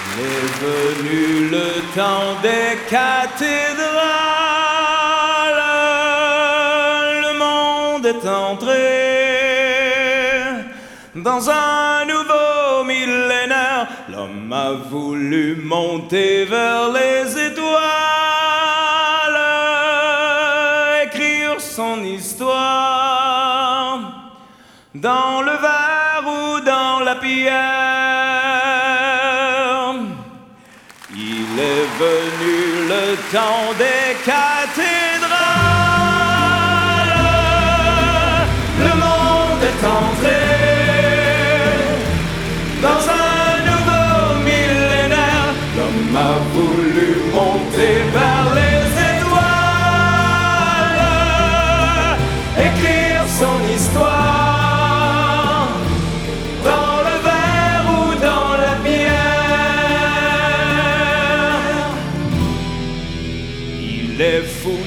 est venu le temps des cathédrales, le monde est entré dans un nouveau millénaire. L'homme a voulu monter vers les étoiles, écrire son histoire dans le verre ou dans la pierre. Il est venu le temps des cathédrales, le monde est entré dans un nouveau millénaire. L'homme a voulu monter vers les étoiles, écrire son histoire dans le verre ou dans la pierre. Il est fou